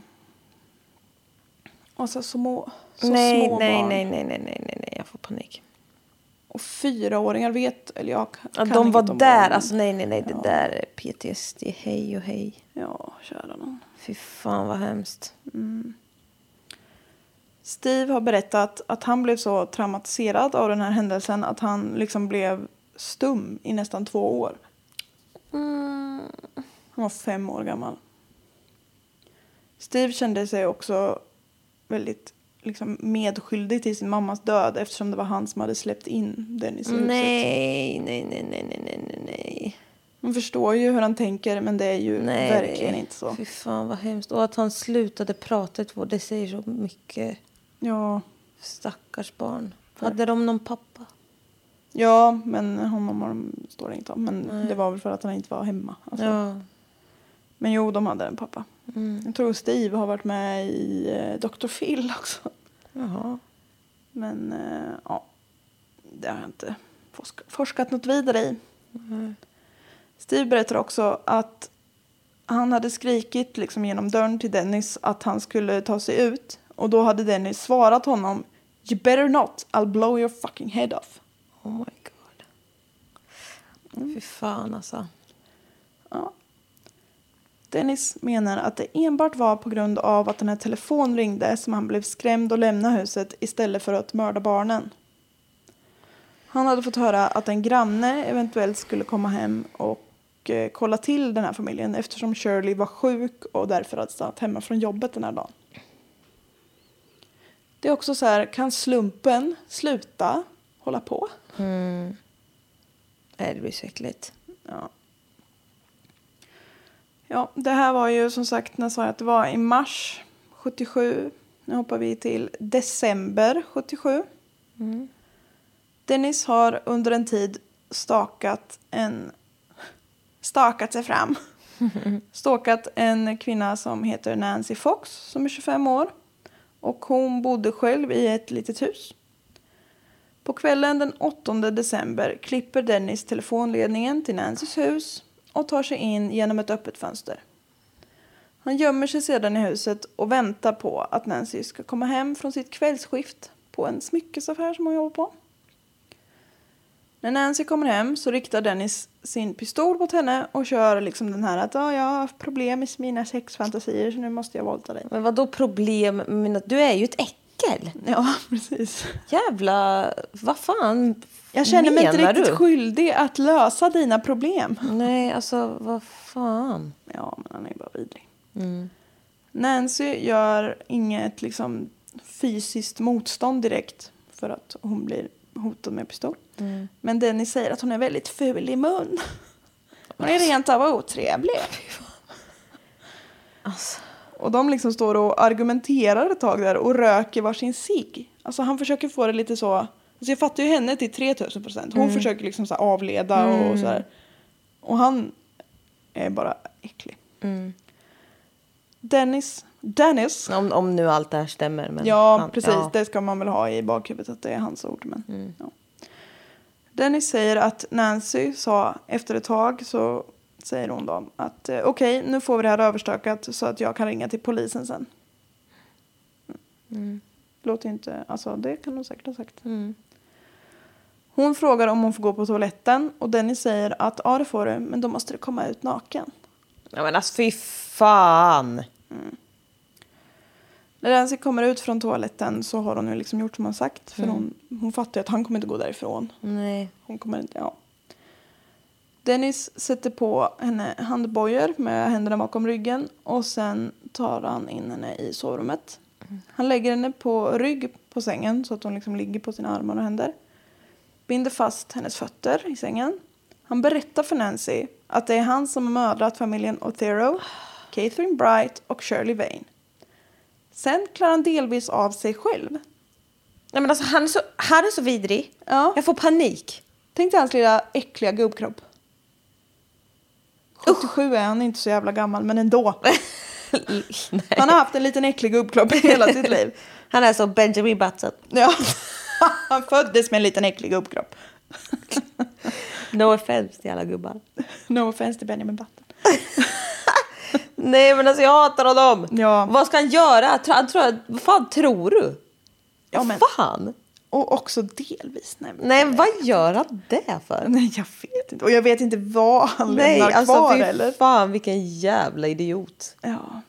Och så små, så nej, små nej, barn. Nej, nej, nej, nej, nej, nej, jag får panik. Och fyraåringar vet, eller jag kan ja, de var de där, barnen. Alltså nej, nej, nej, det ja. där är P T S D, hej och hej. Ja, kära någon. Fy fan vad hemskt. Mm. Steve har berättat att han blev så traumatiserad av den här händelsen att han liksom blev stum i nästan två år. Mm. Han var fem år gammal. Steve kände sig också väldigt liksom medskyldig till sin mammas död eftersom det var han som hade släppt in Dennis i huset. Nej, nej, nej, nej, nej, nej, nej. Man förstår ju hur han tänker, men det är ju nej, verkligen inte så. Fy fan vad hemskt. Och att han slutade prata två, det säger så mycket. Ja. Stackars barn. Hade de någon pappa? Ja, men honom står det inte om. Men nej. Det var väl för att han inte var hemma. Alltså. Ja. Men jo, de hade en pappa. Mm. Jag tror Steve har varit med i eh, doktor Phil också. Jaha. Men eh, ja, det har jag inte forsk- forskat något vidare i. Mm. Steve berättar också att han hade skrikit liksom genom dörren till Dennis att han skulle ta sig ut. Och då hade Dennis svarat honom: "You better not, I'll blow your fucking head off." Oh my god. Mm. Fy fan alltså. Ja. Dennis menar att det enbart var på grund av att den här telefonen ringde som han blev skrämd och lämnade huset istället för att mörda barnen. Han hade fått höra att en granne eventuellt skulle komma hem och eh, kolla till den här familjen eftersom Shirley var sjuk och därför hade stannat hemma från jobbet den här dagen. Det är också så här, kan slumpen sluta hålla på? Mm. Nej, det blir så äckligt. Ja. Ja, det här var ju som sagt, när jag sa att det var i mars sjuttiosju. Nu hoppar vi till december sjuttiosju. Mm. Dennis har under en tid stakat en stakat sig fram. Stalkat en kvinna som heter Nancy Fox som är tjugofem år. Och hon bodde själv i ett litet hus. På kvällen den åttonde december klipper Dennis telefonledningen till Nancys hus och tar sig in genom ett öppet fönster. Han gömmer sig sedan i huset och väntar på att Nancy ska komma hem från sitt kvällsskift på en smyckesaffär som hon jobbar på. När Nancy kommer hem så riktar Dennis sin pistol mot henne och kör liksom den här att ah, jag har haft problem med mina sexfantasier så nu måste jag våldta dig. Men vad då problem? Men du är ju ett äckel. Ja, precis. Jävla, vad fan Jag känner mig inte riktigt du? skyldig att lösa dina problem. Nej, alltså vad fan. Ja, men han är bara vidrig. Mm. Nancy gör inget liksom fysiskt motstånd direkt för att hon blir hotad med pistol. Mm. Men Dennis säger att hon är väldigt ful i mun. Hon är rent av otrevlig. Alltså. Och de liksom står och argumenterar ett tag där och röker varsin cigg. Alltså han försöker få det lite så. Alltså jag fattar ju henne till tre tusen procent. Hon mm. försöker liksom så här avleda mm. och så här. Och han är bara äcklig. Mm. Dennis. Dennis. Om, om nu allt det här stämmer. Men ja, han, precis. Ja. Det ska man väl ha i bakhuvudet att det är hans ord. Men, mm. ja. Dennis säger att Nancy sa efter ett tag så säger hon då att eh, okej, okay, nu får vi det här överstökat så att jag kan ringa till polisen sen. Mm. Mm. Låter inte, alltså det kan hon säkert ha sagt. Mm. Hon frågar om hon får gå på toaletten och Dennis säger att ja det får du, men då måste du komma ut naken. Ja men alltså fy fan. Mm. När Nancy kommer ut från toaletten så har hon ju liksom gjort som hon sagt. För mm. hon, hon fattar ju att han kommer inte gå därifrån. Nej. Hon kommer inte, ja. Dennis sätter på henne handbojor med händerna bakom ryggen. Och sen tar han in henne i sovrummet. Mm. Han lägger henne på rygg på sängen så att hon liksom ligger på sina armar och händer. Binder fast hennes fötter i sängen. Han berättar för Nancy att det är han som har mördat familjen Otero, Catherine Bright och Shirley Vane. Sen klarar han delvis av sig själv. Nej men alltså han är så, han är så vidrig. Ja. Jag får panik. Tänk dig hans lilla äckliga gubbkropp. sjuttiosju är han inte så jävla gammal, men ändå. Han har haft en liten äcklig gubbkropp hela sitt liv. Han är så Benjamin Button. Ja. Han föddes med en liten äcklig gubbkropp. No offense till alla gubbar. No offense till Benjamin Button. Nej men alltså jag hatar honom. Ja. Vad ska han göra? Han tror, vad fan tror du? Ja, men, fan. Och också delvis. Nej, nej vad gör han det för? Nej jag vet inte. Och jag vet inte vad han nej, lämnar alltså, kvar. Nej eller? fan vilken jävla idiot. Ja.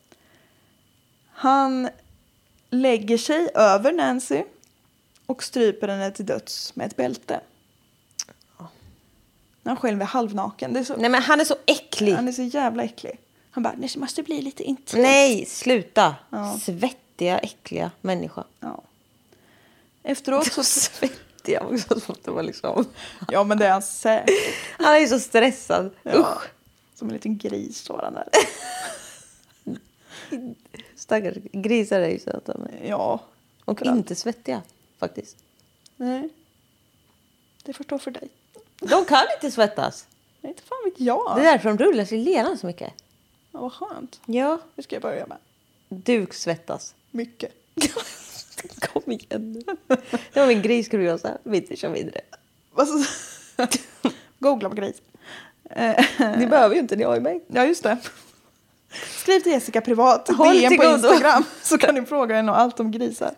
Han lägger sig över Nancy. Och stryper henne till döds med ett bälte. Ja. Han själv är halvnaken. Det är så, nej men han är så äcklig. Han är så jävla äcklig. Han bara, det måste bli lite intimt. Nej, sluta. Ja. Svettiga, äckliga människa. Ja. Efteråt så... Svettiga också. Det var liksom... Ja, men det är han säkert. Han är ju så stressad. Ja. Usch. Som en liten gris står han där. Stackars grisar är ju söta. Men... Ja. Och inte svettiga, faktiskt. Nej. Det förstår för dig. De kan inte svettas. Nej, inte fan vet jag. Det är därför de rullar sig i leran så mycket. Ja, vad skönt. Ja. Hur ska jag börja med? Du svettas. Mycket. Kom igen. Det var min griskuriosa. Vi inte kör vidare. Googla på gris. Ni behöver ju inte, ni har ju mig. Ja, just det. Skriv till Jessica privat. Håll D M på godo. Instagram. Så kan ni fråga henne allt om grisar.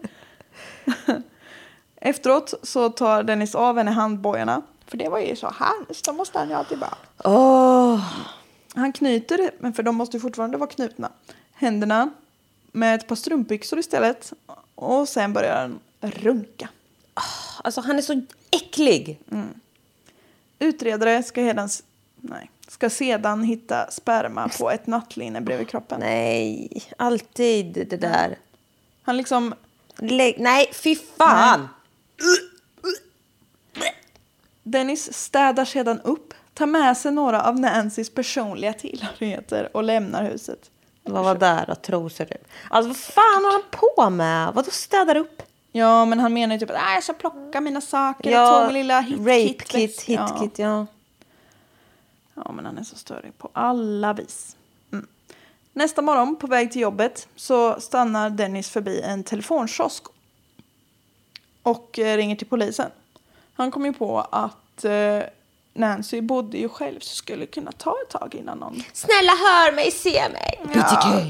Efteråt så tar Dennis av henne handbojorna. För det var ju så hans. Då måste han ju alltid bara. Oh. Han knyter det. Men för de måste ju fortfarande vara knutna. Händerna. Med ett par strumpbyxor istället. Och sen börjar han runka. Oh, alltså han är så äcklig. Mm. Utredare ska sedan, nej, ska sedan hitta sperma på ett nattlinne bredvid kroppen. Nej, alltid det där. Han liksom... Lägg, nej, fy fan! Nej. Dennis städar sedan upp, tar med sig några av Nancys personliga tillhörigheter och lämnar huset. Vad var där då? Trosor typ. Alltså vad fan har han på med? Vad då städar upp? Ja, men han menar ju typ att jag ska plocka mina saker. Ja, jag tog min lilla hit-kit. rape-kit, hit-kit, ja. ja. Ja, men han är så störig på alla vis. Mm. Nästa morgon på väg till jobbet så stannar Dennis förbi en telefonkiosk och eh, ringer till polisen. Han kom ju på att eh, Nancy bodde ju själv så skulle kunna ta ett tag innan någon... Snälla hör mig, se mig. Ja.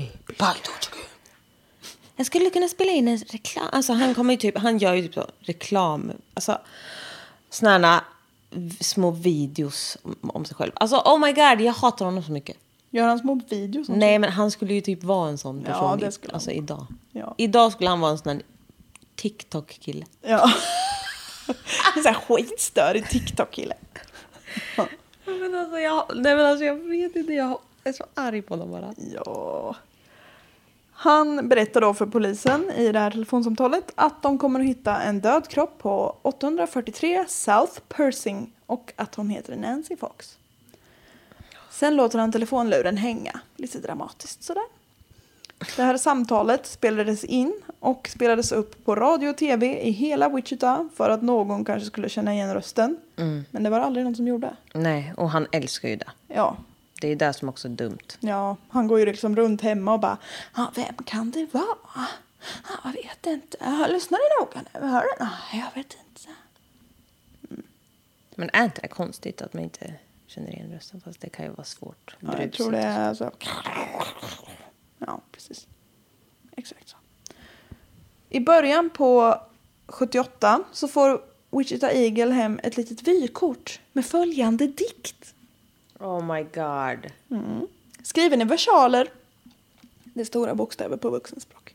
Jag skulle kunna spela in en reklam. Alltså han kommer ju typ, han gör ju typ så reklam. Alltså såna små videos om, om sig själv. Alltså oh my god, jag hatar honom så mycket. Gör han små videos? Nej, men han skulle ju typ vara en sån person. Ja, det skulle alltså han. idag. Ja. Idag skulle han vara en sån här TikTok-kille. Ja. En sån här skitstörig TikTok-kille. Men alltså jag, nej men alltså jag vet inte, jag är så arg på dem bara. Ja. Han berättar då för polisen i det här telefonsamtalet att de kommer att hitta en död kropp på åttahundrafyrtiotre South Persing och att hon heter Nancy Fox. Sen låter han telefonluren hänga, lite dramatiskt sådär. Det här samtalet spelades in och spelades upp på radio och tv i hela Wichita för att någon kanske skulle känna igen rösten. Mm. Men det var aldrig någon som gjorde. Nej, och han älskar ju det. Ja. Det är det som också är dumt. Ja, han går ju liksom runt hemma och bara, ah, vem kan det vara? Ah, jag vet inte. Jag lyssnar ni noga nu? Hör du? Ah, jag vet inte. Mm. Men är inte det konstigt att man inte känner igen rösten? Fast det kan ju vara svårt. Ja, jag tror det är så. Ja, precis. Exakt så. I början på sjuttioåtta så får Wichita Eagle hem ett litet vykort med följande dikt. Oh my god. Mm. Skriven i versaler. Det är stora bokstäver på vuxenspråk.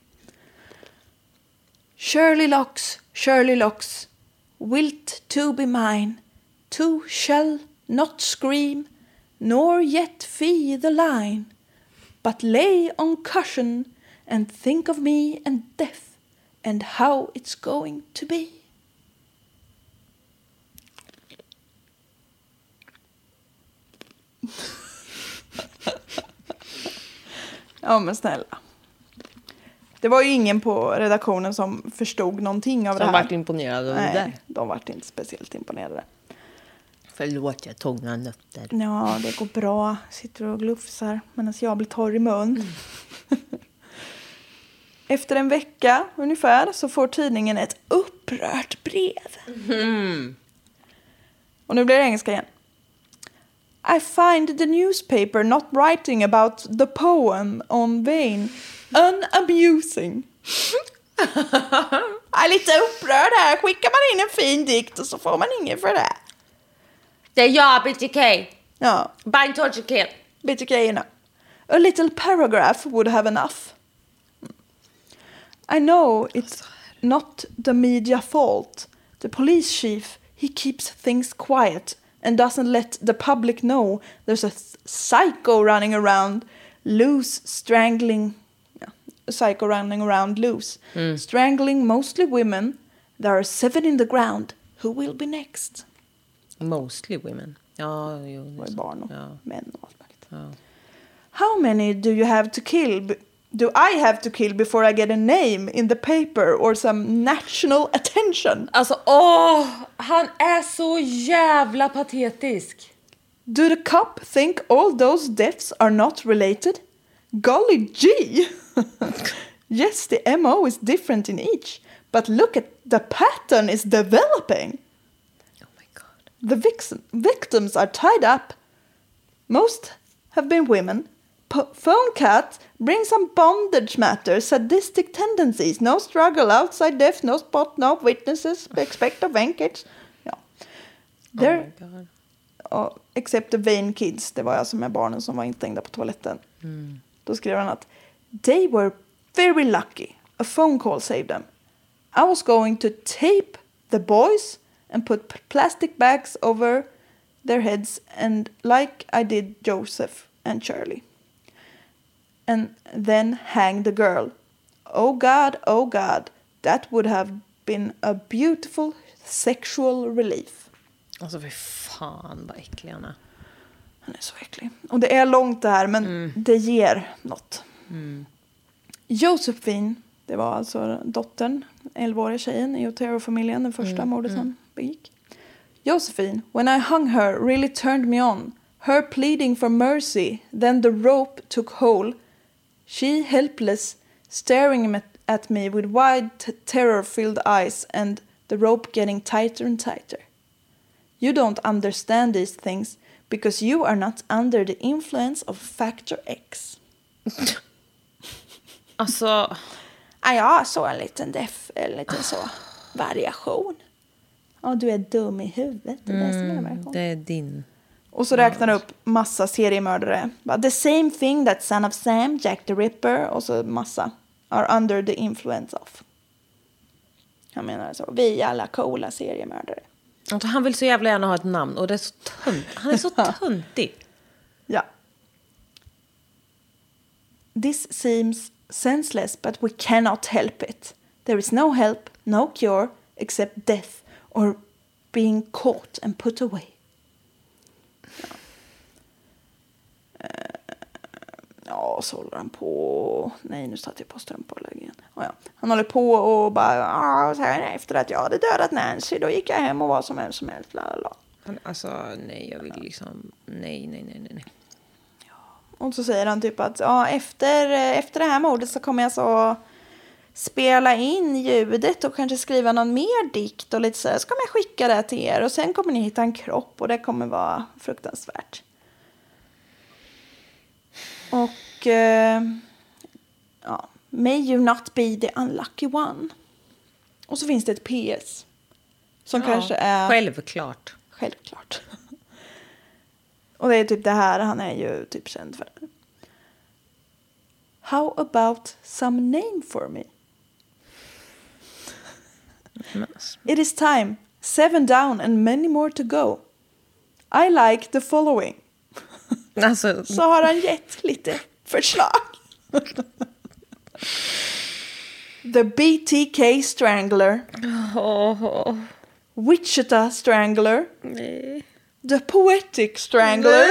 Shirley locks, Shirley locks, wilt to be mine, two shall not scream, nor yet fee the line, but lay on cushion and think of me and death and how it's going to be. Ja, men snälla. Det var ju ingen på redaktionen som förstod någonting av som det här. Som vart imponerade av det där. Nej, de vart inte speciellt imponerade. Förlåt, jag tog några nötter. Ja, det går bra. Sitter och glufsar medan jag blir torr i mun. Mm. Efter en vecka ungefär så får tidningen ett upprört brev. Mm. Och nu blir det engelska igen. I find the newspaper not writing about the poem on Vane unamusing. Jag är lite upprörd här. Skickar man in en fin dikt och så får man ingen för det. Det är jag, B T K. Ja. Bind torture kill. B T K, you know. A little paragraph would have enough. I know it's not the media fault. The police chief, he keeps things quiet and doesn't let the public know there's a th- psycho running around loose, strangling, yeah, a psycho running around loose, mm. strangling mostly women. There are seven in the ground. Who will be next? Mostly women. Ja, jo, det var barn och ja. män och allt möjligt. Ja. How many do you have to kill? Do I have to kill before I get a name in the paper or some national attention? Alltså, åh! Han är så jävla patetisk. Do the cop think all those deaths are not related? Golly gee! Yes, the M O is different in each. But look at the pattern is developing. Oh my god. The victim, victims are tied up. Most have been women. P- phone cat brings some bondage matters, sadistic tendencies, no struggle, outside death, no spot, no witnesses, expect a vengeance. Ja. There, oh my god. Uh, except the vain kids, det var alltså med barnen som var instängda på toaletten. Mm. Då skrev han att they were very lucky. A phone call saved them. I was going to tape the boys and put p- plastic bags over their heads and like I did Joseph and Shirley. And then hang the girl. Oh God, oh God, that would have been a beautiful sexual relief. Alltså för fan vad äcklig han är. Han är så äcklig. Och det är långt det här, men mm. det ger något. Mm. Josephine, det var alltså dottern, elvaåriga tjejen i Otero-familjen, den första mm. mordet han mm. begick. Josephine, when I hung her, really turned me on. Her pleading for mercy, then the rope took hold. She helpless, staring at me with wide t- terror-filled eyes and the rope getting tighter and tighter. You don't understand these things because you are not under the influence of factor X. Alltså... Ja, så en liten def, en liten så variation. Ja, du är dum i huvudet. Det, mm, är det är din. Och så räknar upp massa seriemördare. The same thing that Son of Sam, Jack the Ripper och så massa are under the influence of. Jag menar så. Vi är alla coola seriemördare. Alltså, han vill så jävla gärna ha ett namn och det är så tönt. Han är så töntig. Ja. This seems senseless but we cannot help it. There is no help, no cure except death or being caught and put away. Ja, uh, ja så håller han på. Nej, nu satt jag på strömpåläggen. Oh, ja. Han håller på och bara ah, så här, efter att jag hade dödat Nancy då gick jag hem och var som helst som helst. Lalala. Alltså, nej, jag vill liksom nej, nej, nej, nej. Och så säger han typ att ja, efter, efter det här mordet så kommer jag så spela in ljudet och kanske skriva någon mer dikt och lite så här, så kommer jag skicka det till er och sen kommer ni hitta en kropp och det kommer vara fruktansvärt. Och eh, ja, may you not be the unlucky one. Och så finns det ett P S som ja, kanske är självklart. Självklart. Och det är typ det här han är ju typ känd för. How about some name for me? It is time. Seven down and many more to go. I like the following. Alltså... Så har han gett lite förslag. The B T K Strangler. Oh. Wichita Strangler. Nej. The Poetic Strangler.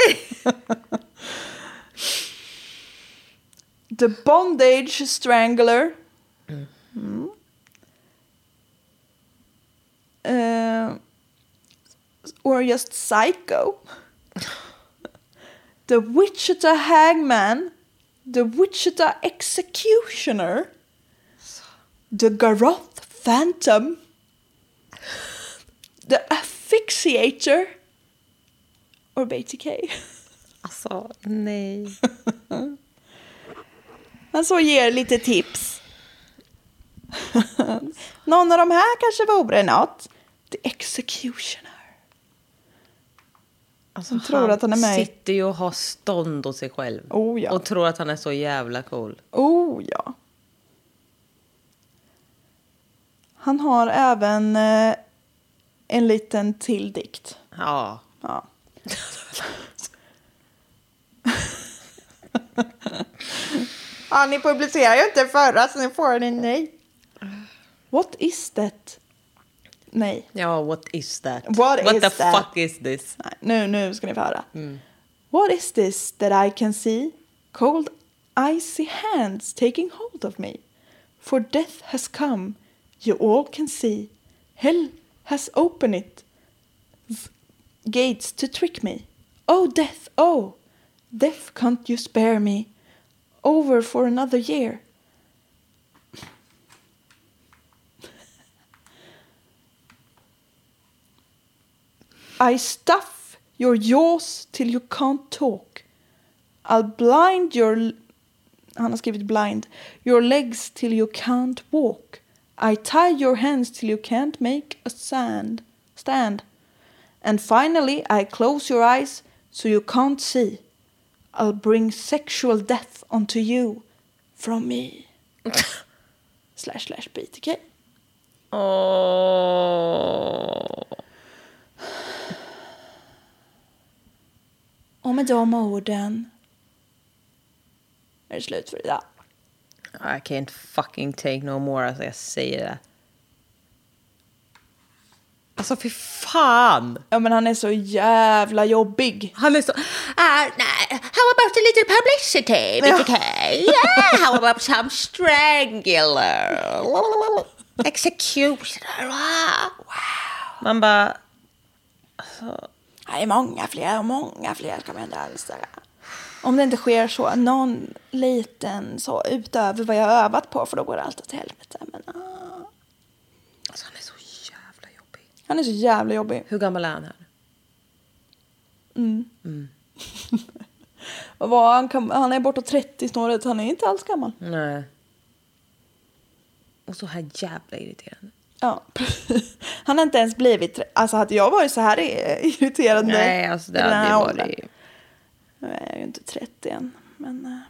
The Bondage Strangler. Mm. Uh, or just Psycho. The Wichita Hangman. The Wichita Executioner. The Garoth Phantom. The Asphyxiator. Or B T K. Alltså, nej. Han så ger lite tips. Någon av de här kanske vore något. The Executioner. Alltså, han tror att han är med. Sitter ju och har stånd åt sig själv. Oh, ja. Och tror att han är så jävla cool. Oh ja. Han har även eh, en liten till dikt. Ja. Ja. Ja, ni publicerar ju inte förra så ni får en nej. What is that? Nej. Ja, what is that? What, what is the that? fuck is this? Nej, nu, nu ska ni få höra. Mm. What is this that I can see? Cold icy hands taking hold of me. For death has come, you all can see. Hell has opened it. Gates to trick me. Oh, death, oh. Death, can't you spare me? Over for another year. I stuff your jaws till you can't talk. I'll blind your... Han har skrivit blind. Your legs till you can't walk. I tie your hands till you can't make a sand, stand. And finally I close your eyes so you can't see. I'll bring sexual death onto you from me. slash slash B T K. Oh. Och med de orden är det slut för idag. I can't fucking take no more. Alltså jag säger det. Alltså för fan. Ja, men han är så jävla jobbig. Han är så... Uh, nah, how about a little publicity? Ja. Okay. Yeah, how about some strangler? Executioner. Wow. Man bara... Alltså... Det är många fler, många fler ska man inte alls säga. Om det inte sker så, någon liten så utöver vad jag har övat på, för då går det alltid till helvete. Men, ah. Alltså han är så jävla jobbig. Han är så jävla jobbig. Hur gammal är han här? Mm. Mm. Och vad, han, kan, han är bortåt trettio snåret, han är inte alls gammal. Nej. Och så här jävla irriterande. Ja, han har inte ens blivit... Alltså hade jag varit så här irriterande... Nej, alltså det hade ju varit... Nu är jag ju inte trettio än, men... Uh,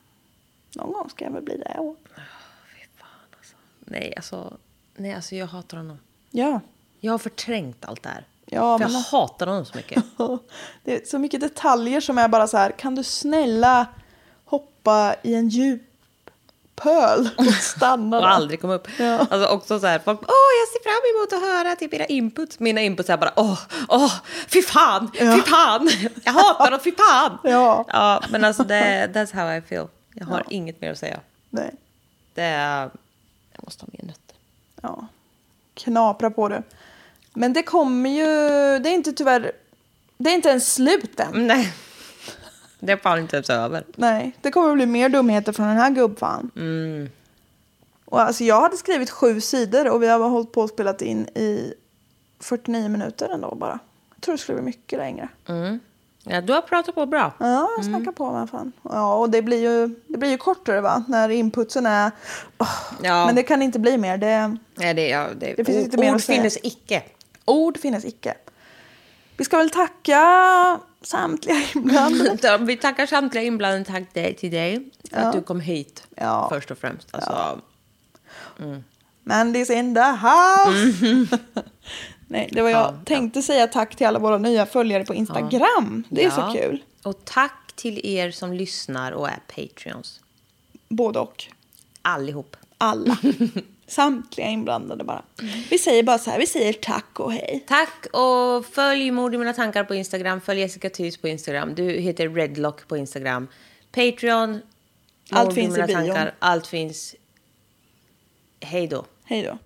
någon gång ska jag väl bli det. Oh, fy fan alltså. Nej, alltså... Nej, alltså jag hatar honom. Ja. Jag har förträngt allt det här. Ja, för men... jag hatar honom så mycket. Det är så mycket detaljer som är bara så här... Kan du snälla hoppa i en djup pöl och stanna och aldrig komma upp. Ja. Alltså också så här, folk, åh jag ser fram emot att höra typ era inputs. Mina inputs är bara, åh, åh, fy fan, ja. fy fan. Jag hatar dem, fy fan. Ja. Ja, men alltså det, that's how I feel. Jag har ja. inget mer att säga. Nej. Det är, jag måste ha mer nötter. Ja, knapra på det. Men det kommer ju, det är inte tyvärr, det är inte ens slut än. Nej. Det är fan inte ens över. Nej, det kommer att bli mer dumheter från den här gubbfan. Mm. Och alltså jag hade skrivit sju sidor och vi har hållit på och spelat in i fyrtionio minuter ändå bara. Jag tror det skulle bli mycket längre. Mm. Ja, du har pratat på bra. Ja, jag snackar mm. på med fan. Ja, och det blir ju det blir ju kortare va när inputsen är oh, ja. Men det kan inte bli mer. Det Nej, det ja, det, det finns ord, inte mer ord att säga. finnes icke. Ord finnes icke. Vi ska väl tacka samtliga inblandade. Vi tackar samtliga inblandade. Tack dig till dig för ja. att du kom hit. Ja. Först och främst. Alltså, ja. mm. Mandy's in the house. Mm. Nej, det var jag ja, tänkte ja. säga tack till alla våra nya följare på Instagram. Ja. Det är ja. så kul. Och tack till er som lyssnar och är Patreons. Både och. Allihop. Alla. Samtliga inblandade bara. Mm. Vi säger bara så här, vi säger tack och hej. Tack och följ Mord i mina tankar på Instagram. Följ Jessica Thys på Instagram. Du heter Redlock på Instagram. Patreon. Allt finns i bion. Tankar. Allt finns. Hej då. Hej då.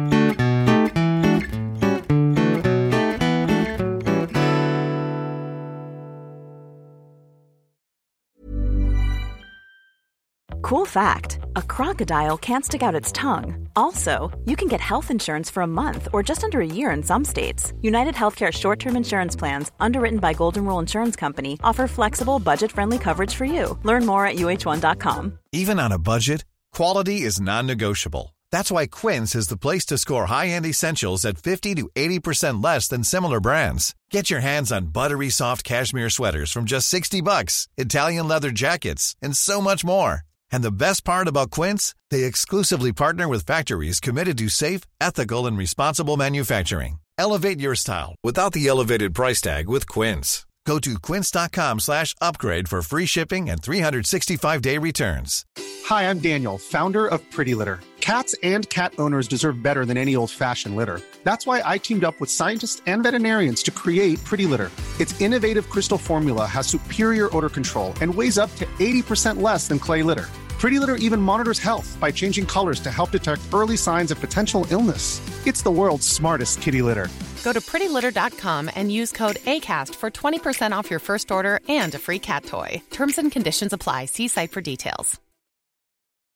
Cool fact, a crocodile can't stick out its tongue. Also, you can get health insurance for a month or just under a year in some states. United Healthcare short-term insurance plans, underwritten by Golden Rule Insurance Company, offer flexible, budget-friendly coverage for you. Learn more at U H one dot com. Even on a budget, quality is non-negotiable. That's why Quince is the place to score high-end essentials at fifty to eighty percent less than similar brands. Get your hands on buttery soft cashmere sweaters from just sixty bucks, Italian leather jackets, and so much more. And the best part about Quince, they exclusively partner with factories committed to safe, ethical, and responsible manufacturing. Elevate your style without the elevated price tag with Quince. Go to quince.com slash upgrade for free shipping and three sixty-five day returns. Hi, I'm Daniel, founder of Pretty Litter. Cats and cat owners deserve better than any old-fashioned litter. That's why I teamed up with scientists and veterinarians to create Pretty Litter. Its innovative crystal formula has superior odor control and weighs up to eighty percent less than clay litter. Pretty Litter even monitors health by changing colors to help detect early signs of potential illness. It's the world's smartest kitty litter. Go to pretty litter dot com and use code ACAST for twenty percent off your first order and a free cat toy. Terms and conditions apply. See site for details.